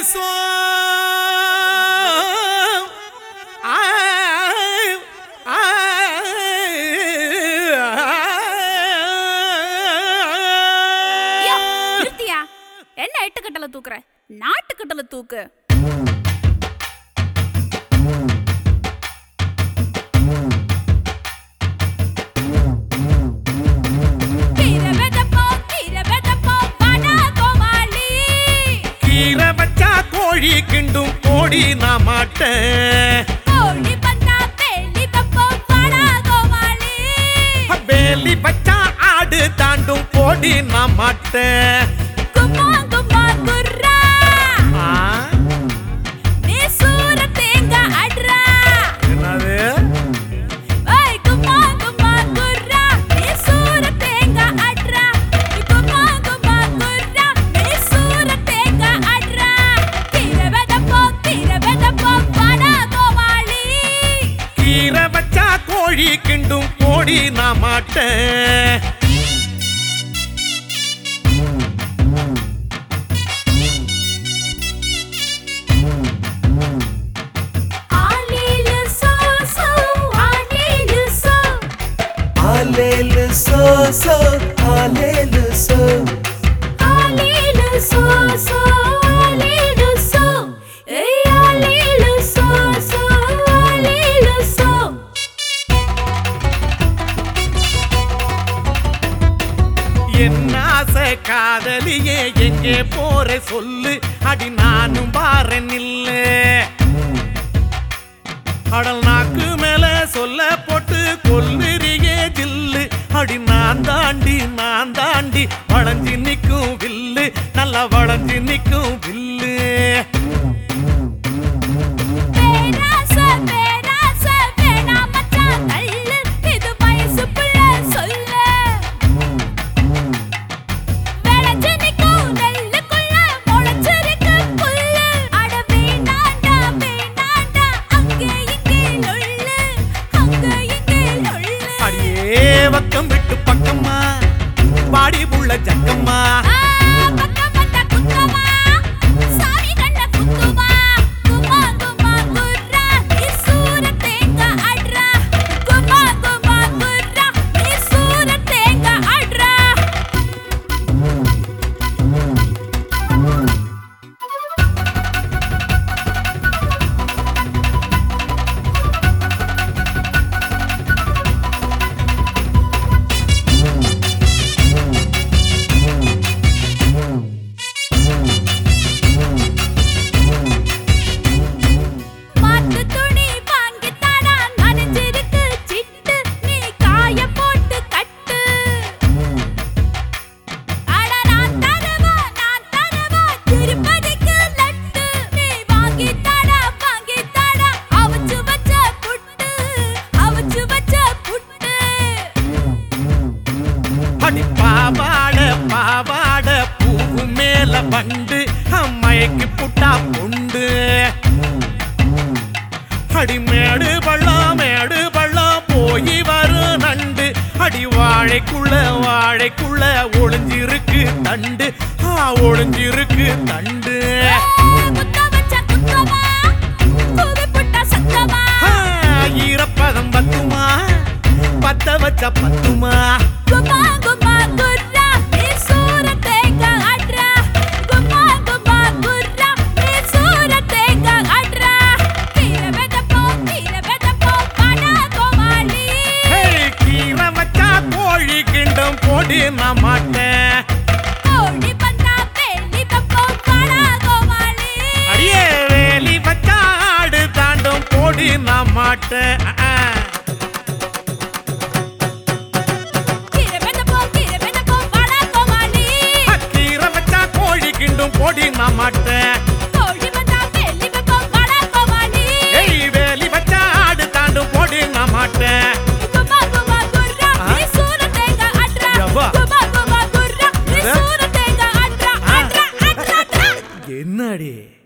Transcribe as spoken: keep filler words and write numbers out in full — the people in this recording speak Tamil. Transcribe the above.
சோ என்ன எட்டு கட்டல தூக்குற நாட்டு கட்டல தூக்கு கோழி கிண்டும் போடி நான் மாட்டேன் வேலி பச்சா ஆடு தாண்டும் போடி நான் மாட்டேன் கோழி கிண்டும் போடி நான் மாட்டேன் காதலியே எங்கே போற சொல்லு அடி நானும் பாரன் இல்ல அடல் நாக்கு மேல சொல்ல போட்டு கொல்லுறியே ஜில்லு அடி நான் தாண்டி நான் தாண்டி வளைஞ்சி நிக்கும் வில்லு நல்லா வளைஞ்சி நிக்கும் வில்லு பக்கம் விட்டு பக்கம்மா பாடி புள்ள ஜக்கம்மா பாவாட பாவாட பூவு மேல பண்டு அம்மைக்கு புட்டா புண்டு அடி மேடு பள்ளம் மேடு பள்ளம் போய் வரும் நண்டு அடி வாழைக்குள்ள வாழைக்குள்ள ஒளிஞ்சிருக்கு தண்டு ஆ ஒளிஞ்சிருக்கு தண்டு ஈரப்பதம் பத்துமா பத்த வச்ச பத்துமா போடி நான் மாட்டேன் அடியே வேலி பச்சா ஆடு தாண்டும் போடி நான் மாட்டேன் கீரை வச்சா கோழி கிண்டும் போடி நான் மாட்டேன் வேலி பச்சா ஆடு தாண்டும் போடி நான் மாட்டேன் என்னடி